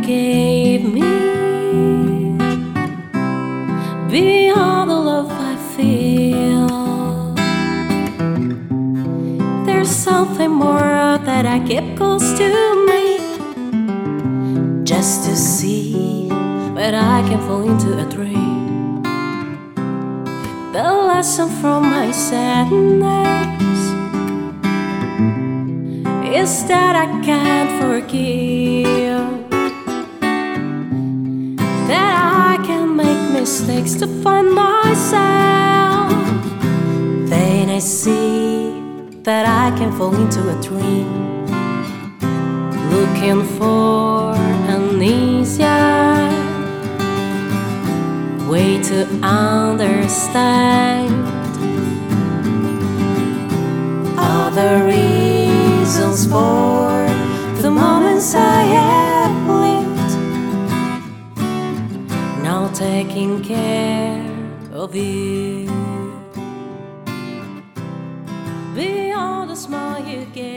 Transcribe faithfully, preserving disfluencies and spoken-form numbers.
gave me, beyond the love I feel. There's something more that I keep close to me, just to see that I can fall into a dream. The lesson from my sadness is that I can't forgive, that I can make mistakes to find myself. Then I see that I can fall into a dream, looking for an easier way to understand other reasons for the moments I have lived, now taking care of you. Beyond the smile you gave